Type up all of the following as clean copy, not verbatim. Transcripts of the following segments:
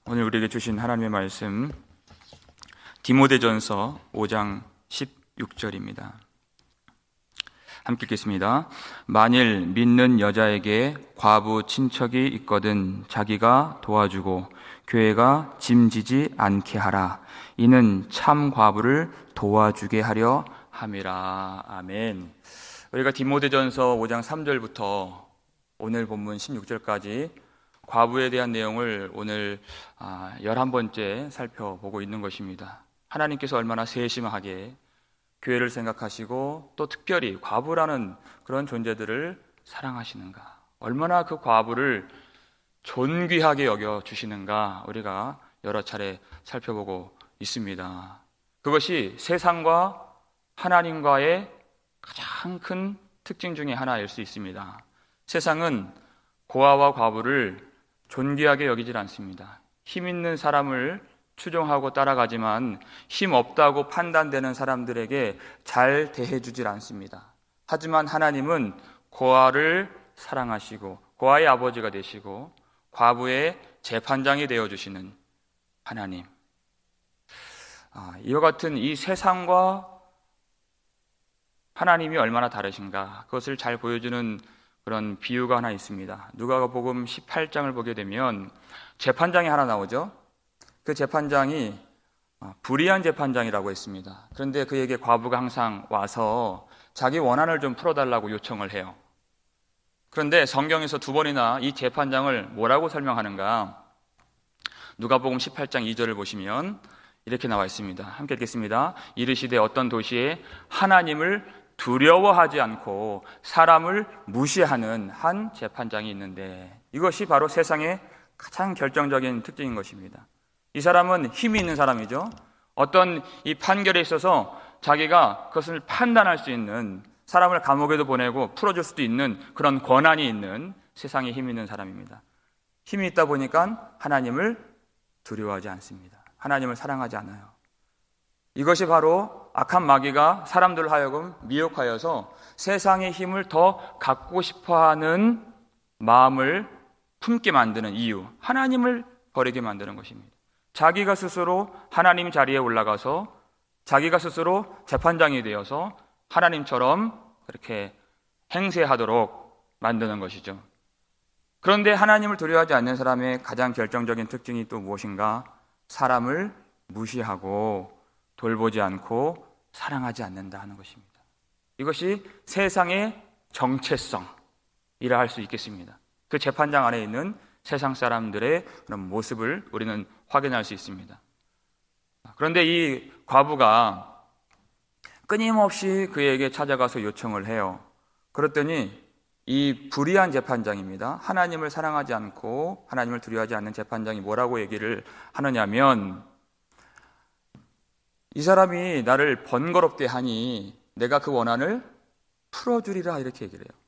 오늘 우리에게 주신 하나님의 말씀 디모데전서 5장 16절입니다. 함께 읽겠습니다. 만일 믿는 여자에게 과부 친척이 있거든 자기가 도와주고 교회가 짐지지 않게 하라. 이는 참 과부를 도와주게 하려 함이라. 아멘. 우리가 디모데전서 5장 3절부터 오늘 본문 16절까지 과부에 대한 내용을 오늘 11번째 살펴보고 있는 것입니다. 하나님께서 얼마나 세심하게 교회를 생각하시고 또 특별히 과부라는 그런 존재들을 사랑하시는가, 얼마나 그 과부를 존귀하게 여겨주시는가 우리가 여러 차례 살펴보고 있습니다. 그것이 세상과 하나님과의 가장 큰 특징 중에 하나일 수 있습니다. 세상은 고아와 과부를 존귀하게 여기질 않습니다. 힘 있는 사람을 추종하고 따라가지만 힘 없다고 판단되는 사람들에게 잘 대해주질 않습니다. 하지만 하나님은 고아를 사랑하시고 고아의 아버지가 되시고 과부의 재판장이 되어주시는 하나님. 이와 같은 이 세상과 하나님이 얼마나 다르신가, 그것을 잘 보여주는 그런 비유가 하나 있습니다. 누가복음 18장을 보게 되면 재판장이 하나 나오죠. 그 재판장이 불의한 재판장이라고 했습니다. 그런데 그에게 과부가 항상 와서 자기 원한을 좀 풀어달라고 요청을 해요. 그런데 성경에서 두 번이나 이 재판장을 뭐라고 설명하는가? 누가복음 18장 2절을 보시면 이렇게 나와 있습니다. 함께 읽겠습니다. 이르시되 어떤 도시에 하나님을 두려워하지 않고 사람을 무시하는 한 재판장이 있는데, 이것이 바로 세상의 가장 결정적인 특징인 것입니다. 이 사람은 힘이 있는 사람이죠. 어떤 이 판결에 있어서 자기가 그것을 판단할 수 있는, 사람을 감옥에도 보내고 풀어줄 수도 있는 그런 권한이 있는 세상에 힘 있는 사람입니다. 힘이 있다 보니까 하나님을 두려워하지 않습니다. 하나님을 사랑하지 않아요. 이것이 바로 악한 마귀가 사람들 하여금 미혹하여서 세상의 힘을 더 갖고 싶어하는 마음을 품게 만드는 이유, 하나님을 버리게 만드는 것입니다. 자기가 스스로 하나님 자리에 올라가서 자기가 스스로 재판장이 되어서 하나님처럼 그렇게 행세하도록 만드는 것이죠. 그런데 하나님을 두려워하지 않는 사람의 가장 결정적인 특징이 또 무엇인가? 사람을 무시하고 돌보지 않고 사랑하지 않는다 하는 것입니다. 이것이 세상의 정체성이라 할 수 있겠습니다. 그 재판장 안에 있는 세상 사람들의 그런 모습을 우리는 확인할 수 있습니다. 그런데 이 과부가 끊임없이 그에게 찾아가서 요청을 해요. 그랬더니 이 불의한 재판장입니다. 하나님을 사랑하지 않고 하나님을 두려워하지 않는 재판장이 뭐라고 얘기를 하느냐면, 이 사람이 나를 번거롭게 하니 내가 그 원한을 풀어주리라, 이렇게 얘기를 해요.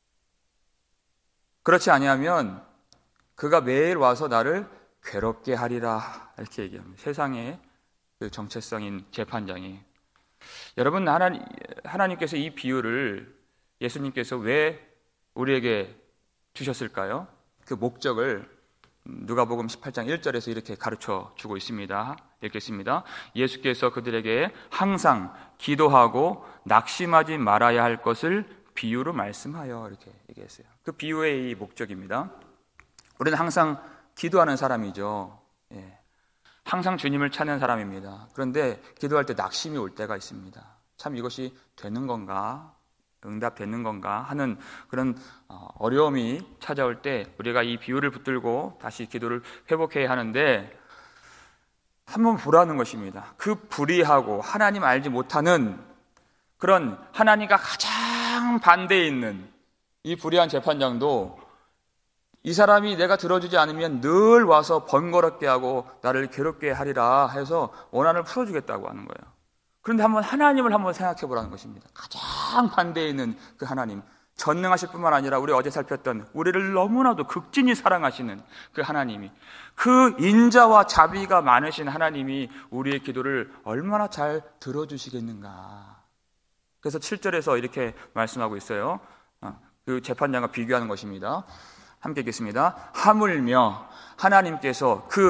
그렇지 아니하면 그가 매일 와서 나를 괴롭게 하리라, 이렇게 얘기합니다. 세상의 그 정체성인 재판장이. 여러분, 하나님께서 이 비유를 예수님께서 왜 우리에게 주셨을까요? 그 목적을 누가복음 18장 1절에서 이렇게 가르쳐 주고 있습니다. 읽겠습니다. 예수께서 그들에게 항상 기도하고 낙심하지 말아야 할 것을 비유로 말씀하여, 이렇게 얘기했어요. 그 비유의 이 목적입니다. 우리는 항상 기도하는 사람이죠. 항상 주님을 찾는 사람입니다. 그런데 기도할 때 낙심이 올 때가 있습니다. 참 이것이 되는 건가? 응답되는 건가 하는 그런 어려움이 찾아올 때 우리가 이 비유를 붙들고 다시 기도를 회복해야 하는데, 한번 보라는 것입니다. 그 불의하고 하나님 알지 못하는 그런 하나님과 가장 반대에 있는 이 불의한 재판장도 이 사람이 내가 들어주지 않으면 늘 와서 번거롭게 하고 나를 괴롭게 하리라 해서 원한을 풀어주겠다고 하는 거예요. 그런데 하나님을 한번 생각해 보라는 것입니다. 가장 반대에 있는 그 하나님, 전능하실 뿐만 아니라 우리 어제 살폈던 우리를 너무나도 극진히 사랑하시는 그 하나님이, 그 인자와 자비가 많으신 하나님이 우리의 기도를 얼마나 잘 들어주시겠는가. 그래서 7절에서 이렇게 말씀하고 있어요. 그 재판장과 비교하는 것입니다. 함께 읽겠습니다. 하물며 하나님께서 그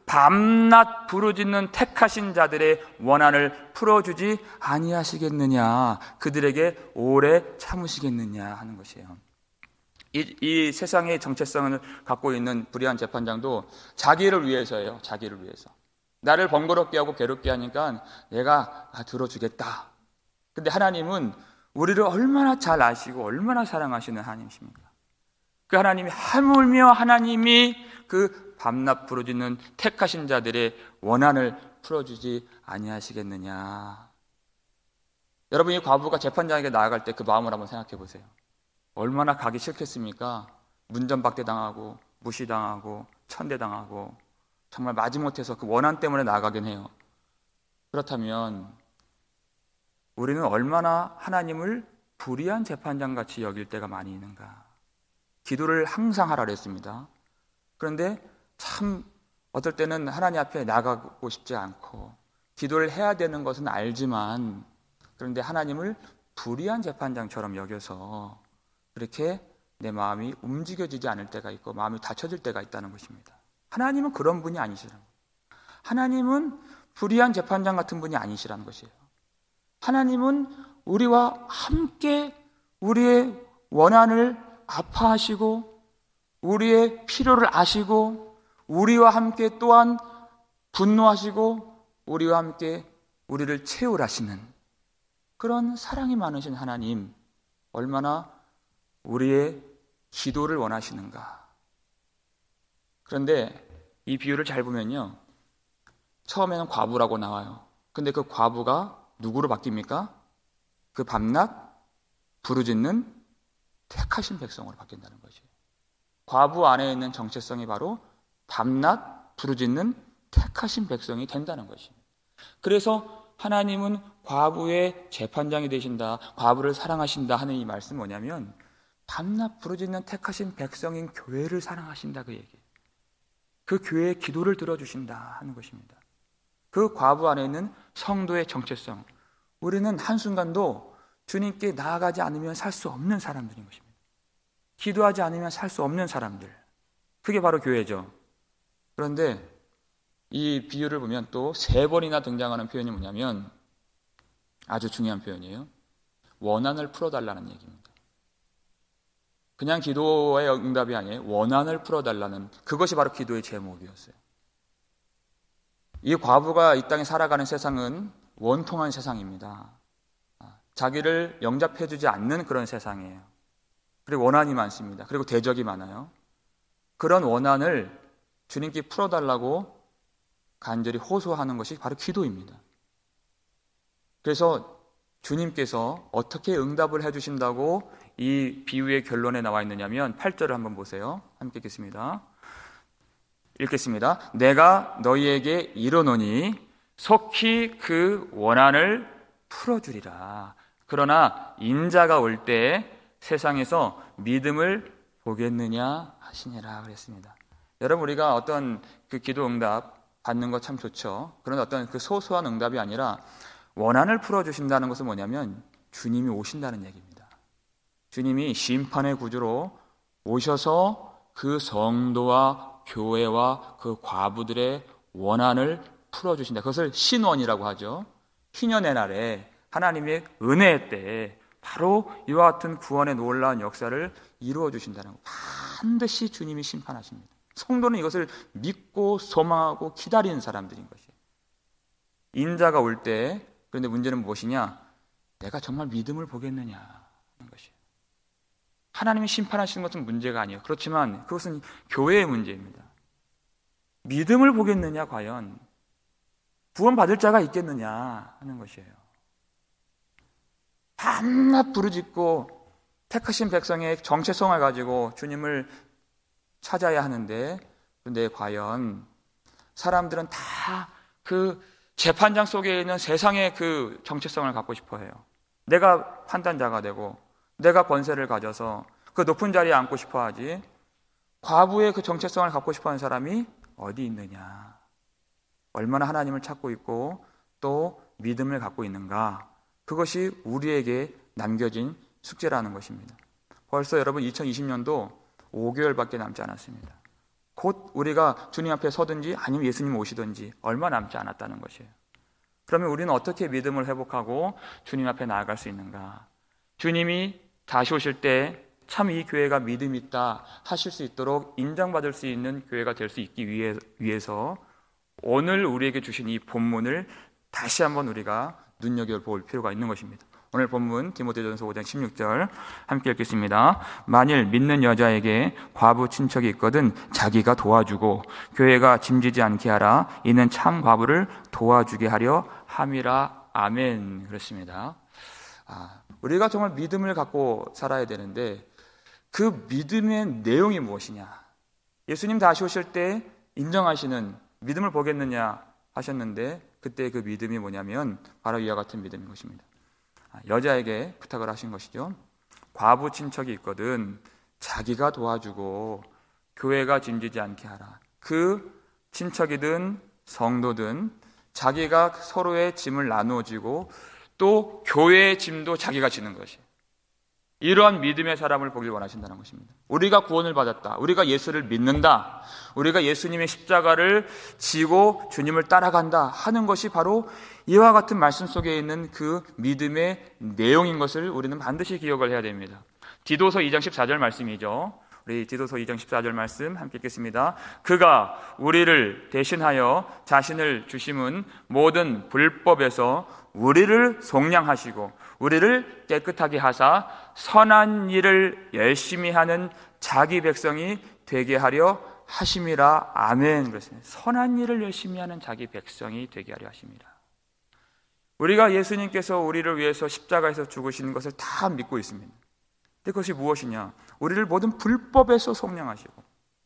밤낮 부르짖는 택하신 자들의 원한을 풀어주지 아니하시겠느냐, 그들에게 오래 참으시겠느냐 하는 것이에요. 이 세상의 정체성을 갖고 있는 불의한 재판장도 자기를 위해서예요. 자기를 위해서. 나를 번거롭게 하고 괴롭게 하니까 내가 들어주겠다. 근데 하나님은 우리를 얼마나 잘 아시고 얼마나 사랑하시는 하나님이십니까? 그 하나님이 하물며 하나님이 그 밤낮 부르짖는 택하신 자들의 원한을 풀어주지 아니하시겠느냐. 여러분, 이 과부가 재판장에게 나아갈 때 그 마음을 한번 생각해 보세요. 얼마나 가기 싫겠습니까? 문전박대 당하고 무시당하고 천대당하고 정말 마지못해서 그 원한 때문에 나아가긴 해요. 그렇다면 우리는 얼마나 하나님을 불의한 재판장같이 여길 때가 많이 있는가. 기도를 항상 하라 그랬습니다. 그런데 참 어떨 때는 하나님 앞에 나가고 싶지 않고 기도를 해야 되는 것은 알지만, 그런데 하나님을 불의한 재판장처럼 여겨서 그렇게 내 마음이 움직여지지 않을 때가 있고 마음이 닫혀질 때가 있다는 것입니다. 하나님은 그런 분이 아니시라는 거예요. 하나님은 불의한 재판장 같은 분이 아니시라는 것이에요. 하나님은 우리와 함께 우리의 원한을 아파하시고 우리의 필요를 아시고 우리와 함께 또한 분노하시고 우리와 함께 우리를 채울하시는 그런 사랑이 많으신 하나님, 얼마나 우리의 기도를 원하시는가. 그런데 이 비유를 잘 보면요, 처음에는 과부라고 나와요. 근데 그 과부가 누구로 바뀝니까? 그 밤낮 부르짖는 택하신 백성으로 바뀐다는 것이에요. 과부 안에 있는 정체성이 바로 밤낮 부르짖는 택하신 백성이 된다는 것입니다. 그래서 하나님은 과부의 재판장이 되신다, 과부를 사랑하신다 하는 이 말씀은 뭐냐면 밤낮 부르짖는 택하신 백성인 교회를 사랑하신다, 그 얘기예요. 그 교회의 기도를 들어주신다 하는 것입니다. 그 과부 안에 있는 성도의 정체성, 우리는 한순간도 주님께 나아가지 않으면 살 수 없는 사람들인 것입니다. 기도하지 않으면 살 수 없는 사람들, 그게 바로 교회죠. 그런데 이 비유를 보면 또 3번이나 등장하는 표현이 뭐냐면 아주 중요한 표현이에요. 원한을 풀어달라는 얘기입니다. 그냥 기도의 응답이 아니에요. 원한을 풀어달라는, 그것이 바로 기도의 제목이었어요. 이 과부가 이 땅에 살아가는 세상은 원통한 세상입니다. 자기를 영접해주지 않는 그런 세상이에요. 그리고 원한이 많습니다. 그리고 대적이 많아요. 그런 원한을 주님께 풀어달라고 간절히 호소하는 것이 바로 기도입니다. 그래서 주님께서 어떻게 응답을 해주신다고 이 비유의 결론에 나와 있느냐면 8절을 한번 보세요. 함께 읽겠습니다. 내가 너희에게 이르노니 속히 그 원한을 풀어주리라. 그러나 인자가 올 때 세상에서 믿음을 보겠느냐 하시니라 그랬습니다. 여러분, 우리가 어떤 그 기도 응답 받는 거 참 좋죠. 그런 어떤 그 소소한 응답이 아니라 원한을 풀어주신다는 것은 뭐냐면 주님이 오신다는 얘기입니다. 주님이 심판의 구주로 오셔서 그 성도와 교회와 그 과부들의 원한을 풀어주신다. 그것을 신원이라고 하죠. 희년의 날에 하나님의 은혜의 때에 바로 이와 같은 구원의 놀라운 역사를 이루어 주신다는 것. 반드시 주님이 심판하십니다. 성도는 이것을 믿고 소망하고 기다리는 사람들인 것이에요. 인자가 올 때, 그런데 문제는 무엇이냐? 내가 정말 믿음을 보겠느냐 하는 것이에요. 하나님이 심판하시는 것은 문제가 아니에요. 그렇지만 그것은 교회의 문제입니다. 믿음을 보겠느냐, 과연 구원받을 자가 있겠느냐 하는 것이에요. 밤낮 부르짖고 택하신 백성의 정체성을 가지고 주님을 찾아야 하는데, 그런데 과연 사람들은 다 그 재판장 속에 있는 세상의 그 정체성을 갖고 싶어 해요. 내가 판단자가 되고 내가 권세를 가져서 그 높은 자리에 앉고 싶어 하지, 과부의 그 정체성을 갖고 싶어 하는 사람이 어디 있느냐, 얼마나 하나님을 찾고 있고 또 믿음을 갖고 있는가, 그것이 우리에게 남겨진 숙제라는 것입니다. 벌써 여러분 2020년도 5개월밖에 남지 않았습니다. 곧 우리가 주님 앞에 서든지 아니면 예수님 오시든지 얼마 남지 않았다는 것이에요. 그러면 우리는 어떻게 믿음을 회복하고 주님 앞에 나아갈 수 있는가? 주님이 다시 오실 때 참 이 교회가 믿음 있다 하실 수 있도록 인정받을 수 있는 교회가 될 수 있기 위해서 오늘 우리에게 주신 이 본문을 다시 한번 우리가 눈여겨볼 필요가 있는 것입니다. 오늘 본문 디모데전서 5장 16절 함께 읽겠습니다. 만일 믿는 여자에게 과부 친척이 있거든 자기가 도와주고 교회가 짐지지 않게 하라. 이는 참 과부를 도와주게 하려 함이라. 아멘. 그렇습니다. 우리가 정말 믿음을 갖고 살아야 되는데 그 믿음의 내용이 무엇이냐? 예수님 다시 오실 때 인정하시는 믿음을 보겠느냐 하셨는데 그때 그 믿음이 뭐냐면 바로 이와 같은 믿음인 것입니다. 여자에게 부탁을 하신 것이죠. 과부 친척이 있거든 자기가 도와주고 교회가 짐지지 않게 하라. 그 친척이든 성도든 자기가 서로의 짐을 나누어지고 또 교회의 짐도 자기가 지는 것이에요. 이러한 믿음의 사람을 보길 원하신다는 것입니다. 우리가 구원을 받았다. 우리가 예수를 믿는다. 우리가 예수님의 십자가를 지고 주님을 따라간다 하는 것이 바로 이와 같은 말씀 속에 있는 그 믿음의 내용인 것을 우리는 반드시 기억을 해야 됩니다. 디도서 2장 14절 말씀이죠. 우리 디도서 2장 14절 말씀 함께 읽겠습니다. 그가 우리를 대신하여 자신을 주심은 모든 불법에서 우리를 속량하시고 우리를 깨끗하게 하사 선한 일을 열심히 하는 자기 백성이 되게 하려 하심이라. 아멘. 그렇습니다. 선한 일을 열심히 하는 자기 백성이 되게 하려 하심이라. 우리가 예수님께서 우리를 위해서 십자가에서 죽으시는 것을 다 믿고 있습니다. 근데 그것이 무엇이냐? 우리를 모든 불법에서 속량하시고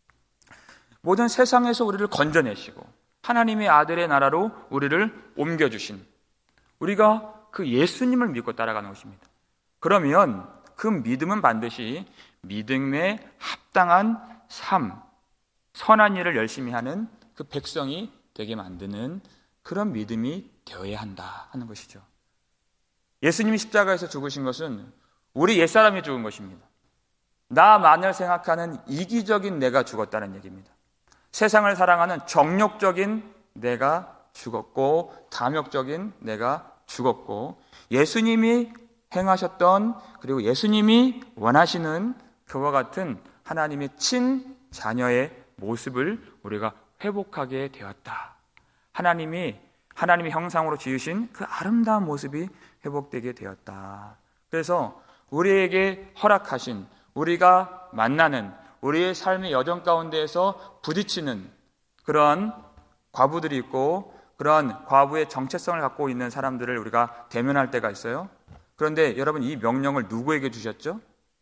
모든 세상에서 우리를 건져내시고 하나님의 아들의 나라로 우리를 옮겨주신 우리가 그 예수님을 믿고 따라가는 것입니다. 그러면 그 믿음은 반드시 믿음에 합당한 삶, 선한 일을 열심히 하는 그 백성이 되게 만드는 그런 믿음이 되어야 한다 하는 것이죠. 예수님이 십자가에서 죽으신 것은 우리 옛사람이 죽은 것입니다. 나만을 생각하는 이기적인 내가 죽었다는 얘기입니다. 세상을 사랑하는 정욕적인 내가 죽었고 탐욕적인 내가 죽었고 예수님이 행하셨던 그리고 예수님이 원하시는 그와 같은 하나님의 친자녀의 모습을 우리가 회복하게 되었다. 하나님의 형상으로 지으신 그 아름다운 모습이 회복되게 되었다. 그래서 우리에게 허락하신 우리가 만나는 우리의 삶의 여정 가운데에서 부딪히는 그런 과부들이 있고 그런 과부의 정체성을 갖고 있는 사람들을 우리가 대면할 때가 있어요. 그런데 여러분 이 명령을 누구에게 주셨죠?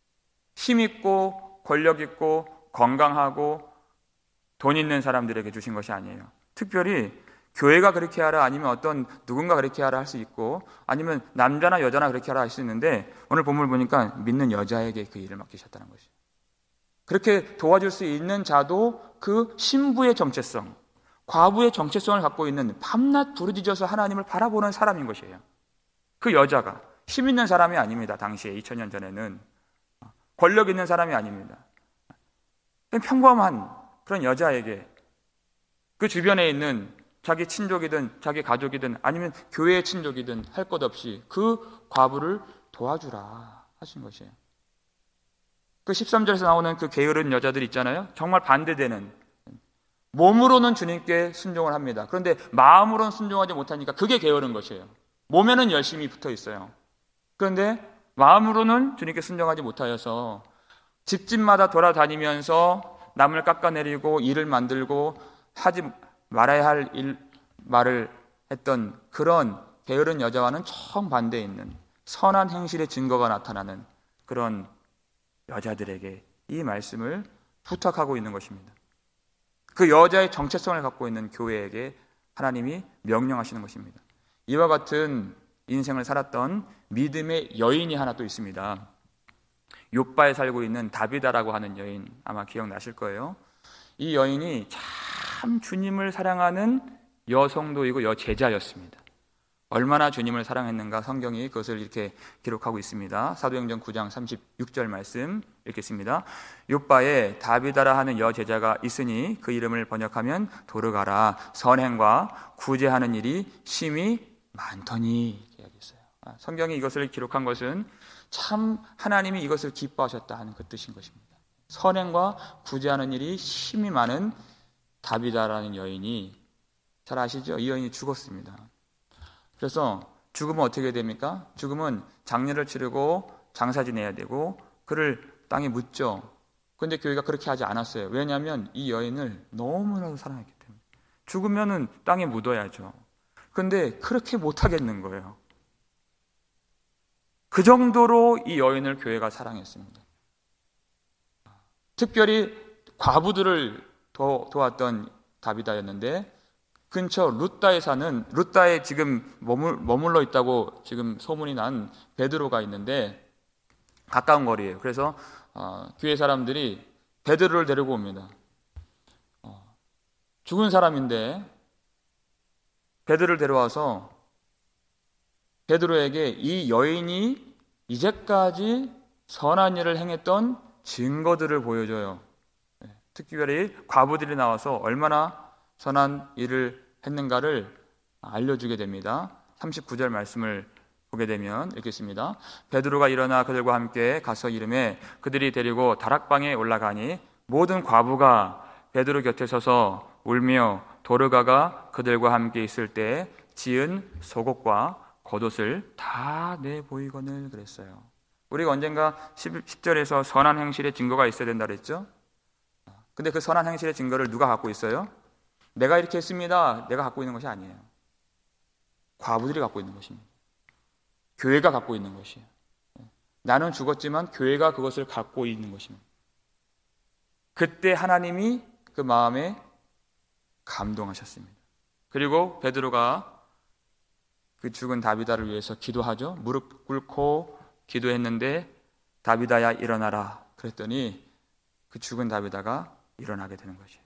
힘있고 권력있고 건강하고 돈 있는 사람들에게 주신 것이 아니에요. 특별히 교회가 그렇게 하라 아니면 어떤 누군가 그렇게 하라 할 수 있고 아니면 남자나 여자나 그렇게 하라 할 수 있는데 오늘 본문을 보니까 믿는 여자에게 그 일을 맡기셨다는 것이에요. 그렇게 도와줄 수 있는 자도 그 신부의 정체성 과부의 정체성을 갖고 있는 밤낮 부르짖어서 하나님을 바라보는 사람인 것이에요. 그 여자가 힘 있는 사람이 아닙니다. 당시에 2000년 전에는 권력 있는 사람이 아닙니다. 평범한 그런 여자에게 그 주변에 있는 자기 친족이든 자기 가족이든 아니면 교회의 친족이든 할 것 없이 그 과부를 도와주라 하신 것이에요. 그 13절에서 나오는 그 게으른 여자들 있잖아요. 정말 반대되는 몸으로는 주님께 순종을 합니다. 그런데 마음으로는 순종하지 못하니까 그게 게으른 것이에요. 몸에는 열심히 붙어 있어요. 그런데 마음으로는 주님께 순종하지 못하여서 집집마다 돌아다니면서 남을 깎아내리고 일을 만들고 하지 말아야 할 말을 했던 그런 게으른 여자와는 정반대에 있는 선한 행실의 증거가 나타나는 그런 여자들에게 이 말씀을 부탁하고 있는 것입니다. 그 여자의 정체성을 갖고 있는 교회에게 하나님이 명령하시는 것입니다. 이와 같은 인생을 살았던 믿음의 여인이 하나 또 있습니다. 욥바에 살고 있는 다비다라고 하는 여인 아마 기억나실 거예요. 이 여인이 참 주님을 사랑하는 여성도이고 여제자였습니다. 얼마나 주님을 사랑했는가 성경이 그것을 이렇게 기록하고 있습니다. 사도행전 9장 36절 말씀 읽겠습니다. 욥바에 다비다라 하는 여제자가 있으니 그 이름을 번역하면 도르가라. 선행과 구제하는 일이 심히 많더니 이야기했어요. 성경이 이것을 기록한 것은 참 하나님이 이것을 기뻐하셨다 하는 그 뜻인 것입니다. 선행과 구제하는 일이 심히 많은 다비다라는 여인이, 잘 아시죠? 이 여인이 죽었습니다. 그래서 죽으면 어떻게 됩니까? 죽으면 장례를 치르고 장사 지내야 되고 그를 땅에 묻죠. 그런데 교회가 그렇게 하지 않았어요. 왜냐하면 이 여인을 너무나도 사랑했기 때문에. 죽으면은 땅에 묻어야죠. 그런데 그렇게 못하겠는 거예요. 그 정도로 이 여인을 교회가 사랑했습니다. 특별히 과부들을 도왔던 다비다였는데, 근처 루다에 지금 머물러 있다고 지금 소문이 난 베드로가 있는데 가까운 거리예요. 그래서 교회 사람들이 베드로를 데리고 옵니다. 죽은 사람인데 베드로를 데려와서 베드로에게 이 여인이 이제까지 선한 일을 행했던 증거들을 보여줘요. 특별히 과부들이 나와서 얼마나 선한 일을 했는가를 알려주게 됩니다. 39절 말씀을 보게 되면 읽겠습니다. 베드로가 일어나 그들과 함께 가서 이르매 그들이 데리고 다락방에 올라가니 모든 과부가 베드로 곁에 서서 울며 도르가가 그들과 함께 있을 때 지은 속옷과 겉옷을 다 내보이거늘 그랬어요. 우리가 언젠가 10절에서 선한 행실의 증거가 있어야 된다 그랬죠? 근데 그 선한 행실의 증거를 누가 갖고 있어요? 내가 이렇게 했습니다. 내가 갖고 있는 것이 아니에요. 과부들이 갖고 있는 것입니다. 교회가 갖고 있는 것이에요. 나는 죽었지만 교회가 그것을 갖고 있는 것입니다. 그때 하나님이 그 마음에 감동하셨습니다. 그리고 베드로가 그 죽은 다비다를 위해서 기도하죠. 무릎 꿇고 기도했는데 다비다야 일어나라 그랬더니 그 죽은 다비다가 일어나게 되는 것이에요.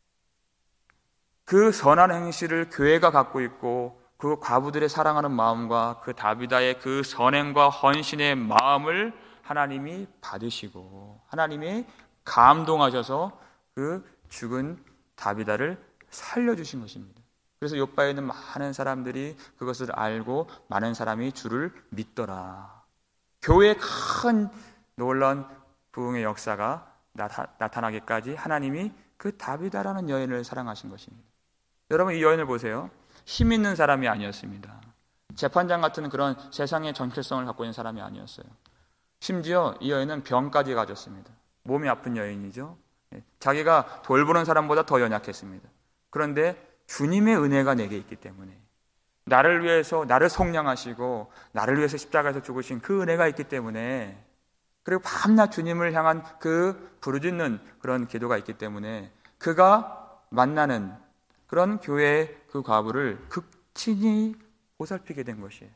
그 선한 행실을 교회가 갖고 있고 그 과부들의 사랑하는 마음과 그 다비다의 그 선행과 헌신의 마음을 하나님이 받으시고 하나님이 감동하셔서 그 죽은 다비다를 살려주신 것입니다. 그래서 욥바에 있는 많은 사람들이 그것을 알고 많은 사람이 주를 믿더라. 교회의 큰 놀라운 부흥의 역사가 나타나기까지 하나님이 그 다비다라는 여인을 사랑하신 것입니다. 여러분 이 여인을 보세요. 힘 있는 사람이 아니었습니다. 재판장 같은 그런 세상의 정체성을 갖고 있는 사람이 아니었어요. 심지어 이 여인은 병까지 가졌습니다. 몸이 아픈 여인이죠. 자기가 돌보는 사람보다 더 연약했습니다. 그런데 주님의 은혜가 내게 있기 때문에 나를 위해서 나를 속량하시고 나를 위해서 십자가에서 죽으신 그 은혜가 있기 때문에 그리고 밤낮 주님을 향한 그 부르짖는 그런 기도가 있기 때문에 그가 만나는 그런 교회의 그 과부를 극진히 보살피게 된 것이에요.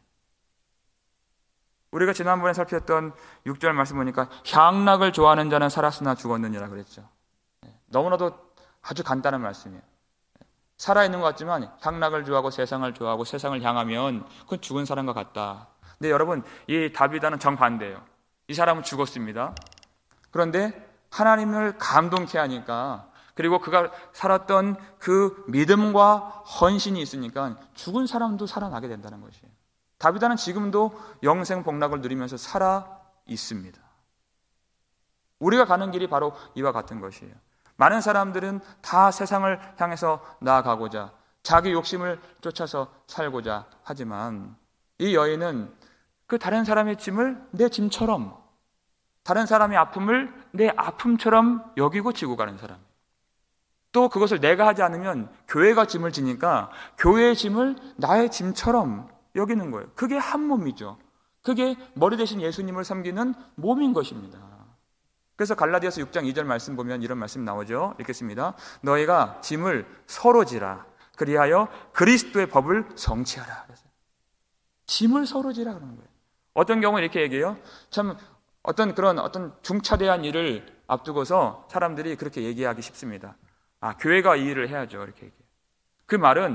우리가 지난번에 살폈던 6절 말씀 보니까 향락을 좋아하는 자는 살았으나 죽었느니라 그랬죠. 너무나도 아주 간단한 말씀이에요. 살아있는 것 같지만 향락을 좋아하고 세상을 향하면 그건 죽은 사람과 같다. 근데 여러분 이 다비다는 정반대예요. 이 사람은 죽었습니다. 그런데 하나님을 감동케 하니까 그리고 그가 살았던 그 믿음과 헌신이 있으니까 죽은 사람도 살아나게 된다는 것이에요. 다비다는 지금도 영생 복락을 누리면서 살아 있습니다. 우리가 가는 길이 바로 이와 같은 것이에요. 많은 사람들은 다 세상을 향해서 나아가고자 자기 욕심을 쫓아서 살고자 하지만 이 여인은 그 다른 사람의 짐을 내 짐처럼 다른 사람의 아픔을 내 아픔처럼 여기고 지고 가는 사람. 또 그것을 내가 하지 않으면 교회가 짐을 지니까 교회의 짐을 나의 짐처럼 여기는 거예요. 그게 한 몸이죠. 그게 머리 대신 예수님을 섬기는 몸인 것입니다. 그래서 갈라디아서 6장 2절 말씀 보면 이런 말씀 나오죠. 읽겠습니다. 너희가 짐을 서로 지라. 그리하여 그리스도의 법을 성취하라. 짐을 서로 지라 그러는 거예요. 어떤 경우는 이렇게 얘기해요. 참 어떤 중차대한 일을 앞두고서 사람들이 그렇게 얘기하기 쉽습니다. 교회가 이 일을 해야죠. 이렇게 얘기해요. 그 말은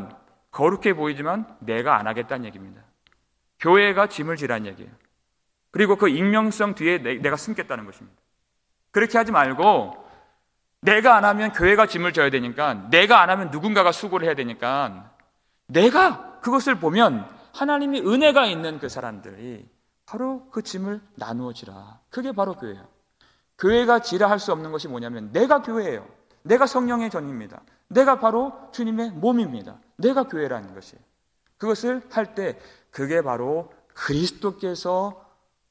거룩해 보이지만 내가 안 하겠다는 얘기입니다. 교회가 짐을 지라는 얘기예요. 그리고 그 익명성 뒤에 내가 숨겠다는 것입니다. 그렇게 하지 말고 내가 안 하면 교회가 짐을 져야 되니까, 내가 안 하면 누군가가 수고를 해야 되니까, 내가 그것을 보면 하나님이 은혜가 있는 그 사람들이 바로 그 짐을 나누어 지라. 그게 바로 교회예요. 교회가 지라 할 수 없는 것이 뭐냐면 내가 교회예요. 내가 성령의 전입니다. 내가 바로 주님의 몸입니다. 내가 교회라는 것이에요. 그것을 할 때 그게 바로 그리스도께서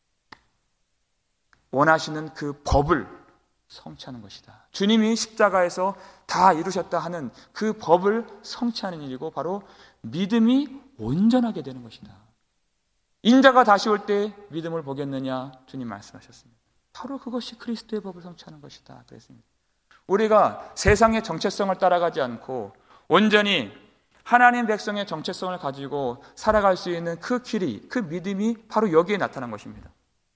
원하시는 그 법을 성취하는 것이다. 주님이 십자가에서 다 이루셨다 하는 그 법을 성취하는 일이고 바로 믿음이 온전하게 되는 것이다. 인자가 다시 올 때 믿음을 보겠느냐? 주님 말씀하셨습니다. 바로 그것이 그리스도의 법을 성취하는 것이다. 그랬습니다. 우리가 세상의 정체성을 따라가지 않고 온전히 하나님 백성의 정체성을 가지고 살아갈 수 있는 그 길이, 그 믿음이 바로 여기에 나타난 것입니다.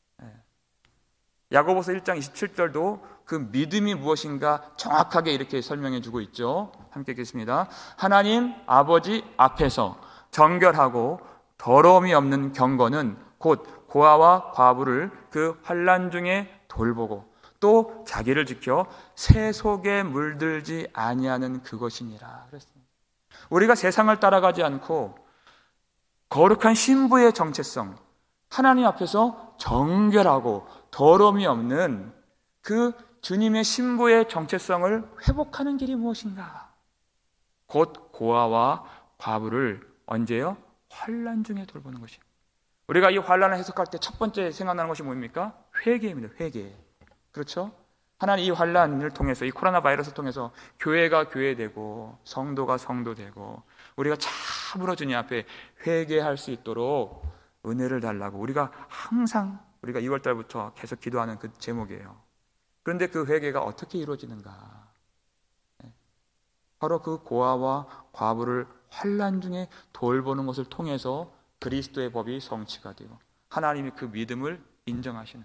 야고보서 1장 27절도 그 믿음이 무엇인가 정확하게 이렇게 설명해 주고 있죠. 함께 읽겠습니다. 하나님 아버지 앞에서 정결하고 더러움이 없는 경건은 곧 고아와 과부를 그 환난 중에 돌보고 또 자기를 지켜 새 속에 물들지 아니하는 그것이니라 그랬습니다. 우리가 세상을 따라가지 않고 거룩한 신부의 정체성, 하나님 앞에서 정결하고 더러움이 없는 그 주님의 신부의 정체성을 회복하는 길이 무엇인가? 곧 고아와 과부를 언제요? 환난 중에 돌보는 것입니다. 우리가 이 환난을 해석할 때 첫 번째 생각나는 것이 뭡니까? 회개입니다. 회개. 그렇죠? 하나님 이 환난을 통해서, 이 코로나 바이러스를 통해서 교회가 교회되고 성도가 성도되고 우리가 참으로 주님 앞에 회개할 수 있도록 은혜를 달라고 우리가 항상 우리가 2월 달부터 계속 기도하는 그 제목이에요. 그런데 그 회개가 어떻게 이루어지는가? 바로 그 고아와 과부를 환난 중에 돌보는 것을 통해서 그리스도의 법이 성취가 되고 하나님이 그 믿음을 인정하시는,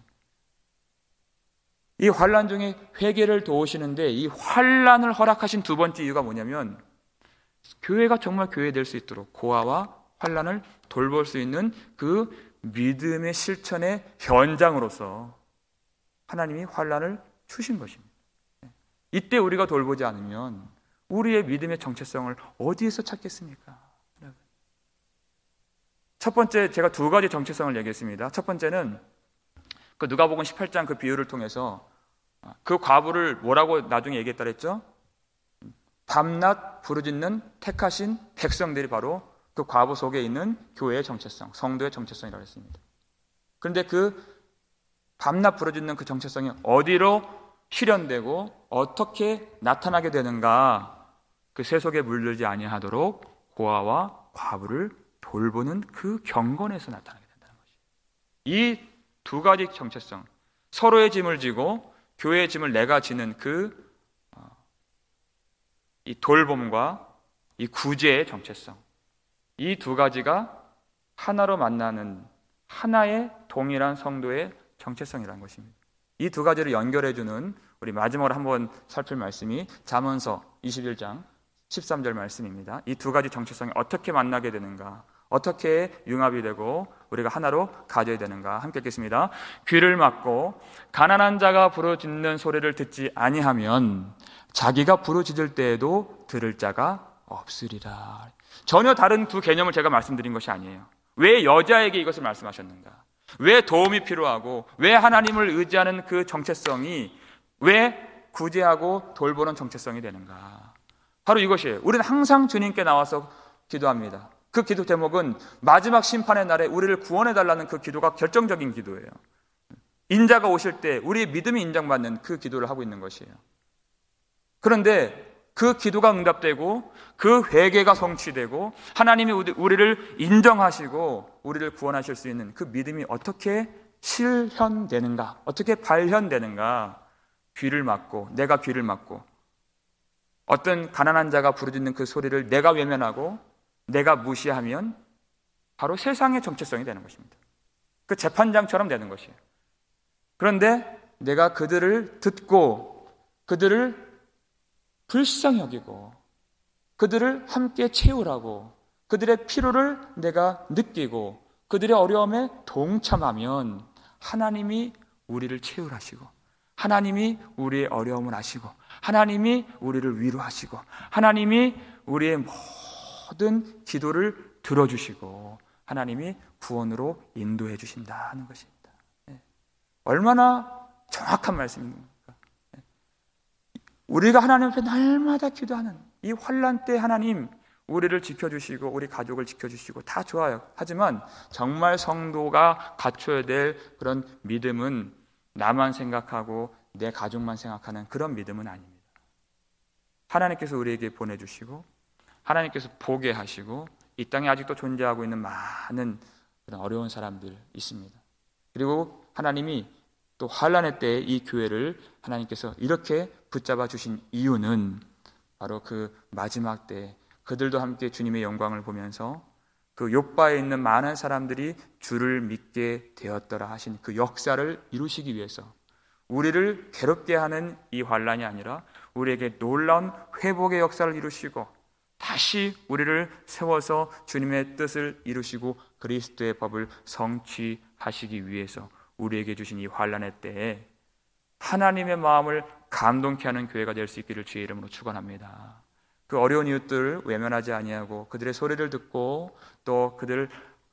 이 환난 중에 회개를 도우시는데 이 환난을 허락하신 두 번째 이유가 뭐냐면 교회가 정말 교회 될 수 있도록 고아와 환난을 돌볼 수 있는 그 믿음의 실천의 현장으로서 하나님이 환난을 주신 것입니다. 이때 우리가 돌보지 않으면 우리의 믿음의 정체성을 어디에서 찾겠습니까? 첫 번째, 제가 두 가지 정체성을 얘기했습니다. 첫 번째는 그 누가복음 18장 그 비유를 통해서 그 과부를 뭐라고 나중에 얘기했다 그랬죠? 밤낮 부르짖는 택하신 백성들이 바로 그 과부 속에 있는 교회의 정체성, 성도의 정체성이라고 했습니다. 그런데 그 밤낮 부르짖는 그 정체성이 어디로 실현되고 어떻게 나타나게 되는가? 그 새 속에 물들지 아니하도록 고아와 과부를 돌보는 그 경건에서 나타나게 된다는 것이에요. 이 두 가지 정체성, 서로의 짐을 지고 교회의 짐을 내가 지는 이 돌봄과 이 구제의 정체성, 이 두 가지가 하나로 만나는 하나의 동일한 성도의 정체성이라는 것입니다. 이 두 가지를 연결해주는 우리 마지막으로 한번 살필 말씀이 잠언서 21장 13절 말씀입니다. 이 두 가지 정체성이 어떻게 만나게 되는가, 어떻게 융합이 되고 우리가 하나로 가져야 되는가 함께 읽겠습니다. 귀를 막고 가난한 자가 부르짖는 소리를 듣지 아니하면 자기가 부르짖을 때에도 들을 자가 없으리라. 전혀 다른 두 개념을 제가 말씀드린 것이 아니에요. 왜 여자에게 이것을 말씀하셨는가? 왜 도움이 필요하고 왜 하나님을 의지하는 그 정체성이 왜 구제하고 돌보는 정체성이 되는가? 바로 이것이에요. 우리는 항상 주님께 나와서 기도합니다. 그 기도 제목은 마지막 심판의 날에 우리를 구원해달라는 그 기도가 결정적인 기도예요. 인자가 오실 때 우리의 믿음이 인정받는 그 기도를 하고 있는 것이에요. 그런데 그 기도가 응답되고 그 회개가 성취되고 하나님이 우리를 인정하시고 우리를 구원하실 수 있는 그 믿음이 어떻게 실현되는가, 어떻게 발현되는가? 귀를 막고, 내가 귀를 막고 어떤 가난한 자가 부르짖는 그 소리를 내가 외면하고 내가 무시하면 바로 세상의 정체성이 되는 것입니다. 그 재판장처럼 되는 것이에요. 그런데 내가 그들을 듣고 그들을 불쌍히 여기고 그들을 함께 채우라고 그들의 필요를 내가 느끼고 그들의 어려움에 동참하면 하나님이 우리를 채울하시고 하나님이 우리의 어려움을 아시고 하나님이 우리를 위로하시고 하나님이 우리의 모든 기도를 들어주시고 하나님이 구원으로 인도해 주신다는 것입니다. 얼마나 정확한 말씀입니까? 우리가 하나님 앞에 날마다 기도하는 이 환난 때 하나님 우리를 지켜주시고 우리 가족을 지켜주시고 다 좋아요. 하지만 정말 성도가 갖춰야 될 그런 믿음은 나만 생각하고 내 가족만 생각하는 그런 믿음은 아닙니다. 하나님께서 우리에게 보내주시고 하나님께서 보게 하시고 이 땅에 아직도 존재하고 있는 많은 그런 어려운 사람들 있습니다. 그리고 하나님이 또 환난의 때에 이 교회를 하나님께서 이렇게 붙잡아 주신 이유는 바로 그 마지막 때에 그들도 함께 주님의 영광을 보면서 그 욥바에 있는 많은 사람들이 주를 믿게 되었더라 하신 그 역사를 이루시기 위해서 우리를 괴롭게 하는 이 환난이 아니라 우리에게 놀라운 회복의 역사를 이루시고 다시 우리를 세워서 주님의 뜻을 이루시고 그리스도의 법을 성취하시기 위해서 우리에게 주신 이 환난의 때에 하나님의 마음을 감동케 하는 교회가 될 수 있기를 주의 이름으로 축원합니다. 그 어려운 이웃들을 외면하지 아니하고 그들의 소리를 듣고 또 그들과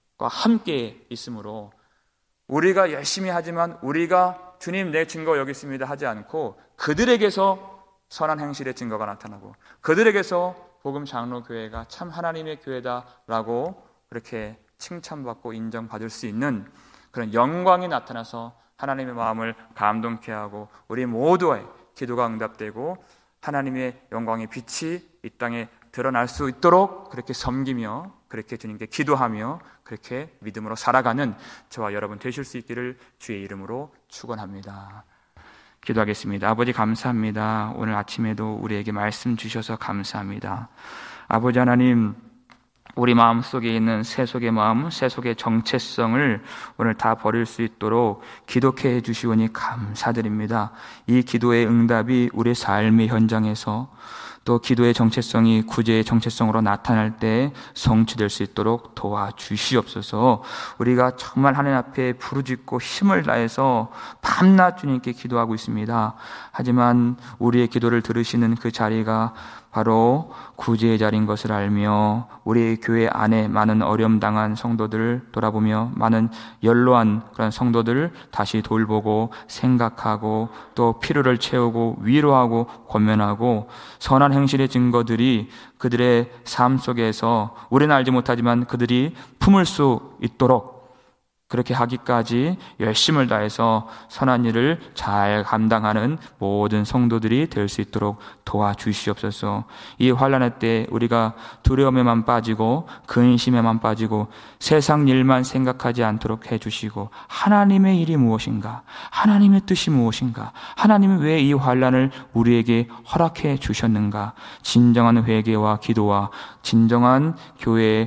함께 있으므로 우리가 열심히 하지만 우리가 주님 내 증거 여기 있습니다 하지 않고 그들에게서 선한 행실의 증거가 나타나고 그들에게서 복음 장로교회가 참 하나님의 교회다라고 그렇게 칭찬받고 인정받을 수 있는 그런 영광이 나타나서 하나님의 마음을 감동케 하고 우리 모두의 기도가 응답되고 하나님의 영광의 빛이 이 땅에 드러날 수 있도록 그렇게 섬기며 그렇게 주님께 기도하며 그렇게 믿음으로 살아가는 저와 여러분 되실 수 있기를 주의 이름으로 축원합니다. 기도하겠습니다. 아버지 감사합니다. 오늘 아침에도 우리에게 말씀 주셔서 감사합니다. 아버지 하나님, 우리 마음속에 있는 세속의 마음, 세속의 정체성을 오늘 다 버릴 수 있도록 기도케 해주시오니 감사드립니다. 이 기도의 응답이 우리의 삶의 현장에서 또 기도의 정체성이 구제의 정체성으로 나타날 때 성취될 수 있도록 도와주시옵소서. 우리가 정말 하나님 앞에 부르짖고 힘을 다해서 밤낮 주님께 기도하고 있습니다. 하지만 우리의 기도를 들으시는 그 자리가 바로 구제의 자리인 것을 알며 우리 교회 안에 많은 어려움 당한 성도들을 돌아보며 많은 연로한 그런 성도들을 다시 돌보고 생각하고 또 필요를 채우고 위로하고 권면하고 선한 행실의 증거들이 그들의 삶 속에서 우리는 알지 못하지만 그들이 품을 수 있도록 그렇게 하기까지 열심을 다해서 선한 일을 잘 감당하는 모든 성도들이 될 수 있도록 도와주시옵소서. 이 환난의 때 우리가 두려움에만 빠지고 근심에만 빠지고 세상 일만 생각하지 않도록 해주시고 하나님의 일이 무엇인가, 하나님의 뜻이 무엇인가, 하나님은 왜 이 환난을 우리에게 허락해 주셨는가, 진정한 회개와 기도와 진정한 교회의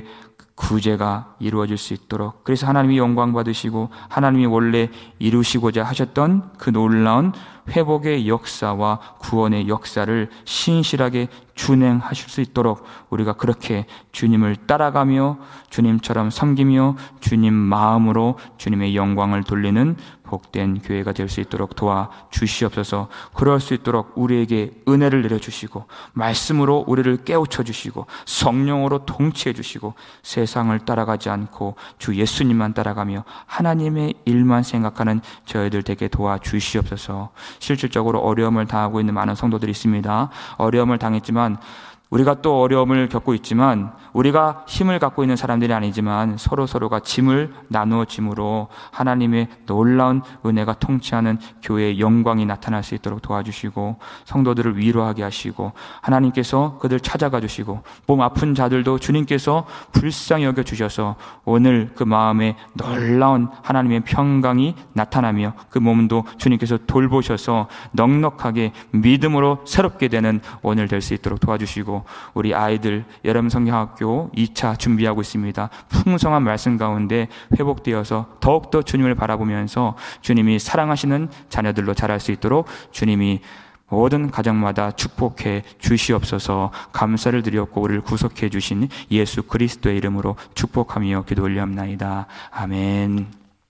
구제가 이루어질 수 있도록, 그래서 하나님이 영광 받으시고 하나님이 원래 이루시고자 하셨던 그 놀라운 회복의 역사와 구원의 역사를 신실하게 준행하실 수 있도록 우리가 그렇게 주님을 따라가며 주님처럼 섬기며 주님 마음으로 주님의 영광을 돌리는 복된 교회가 될 수 있도록 도와주시옵소서. 그럴 수 있도록 우리에게 은혜를 내려주시고 말씀으로 우리를 깨우쳐 주시고 성령으로 통치해 주시고 세상을 따라가지 않고 주 예수님만 따라가며 하나님의 일만 생각하는 저희들 되게 도와주시옵소서. 실질적으로 어려움을 당하고 있는 많은 성도들이 있습니다. 어려움을 당했지만 우리가 또 어려움을 겪고 있지만 우리가 힘을 갖고 있는 사람들이 아니지만 서로가 짐을 나누어 짐으로 하나님의 놀라운 은혜가 통치하는 교회의 영광이 나타날 수 있도록 도와주시고 성도들을 위로하게 하시고 하나님께서 그들 찾아가 주시고 몸 아픈 자들도 주님께서 불쌍히 여겨주셔서 오늘 그 마음에 놀라운 하나님의 평강이 나타나며 그 몸도 주님께서 돌보셔서 넉넉하게 믿음으로 새롭게 되는 오늘 될 수 있도록 도와주시고 우리 아이들 여름 성경학교 2차 준비하고 있습니다. 풍성한 말씀 가운데 회복되어서 더욱더 주님을 바라보면서 주님이 사랑하시는 자녀들로 자랄 수 있도록 주님이 모든 가정마다 축복해 주시옵소서. 감사를 드렸고 우리를 구속해 주신 예수 그리스도의 이름으로 축복하며 기도 올리옵나이다. 아멘.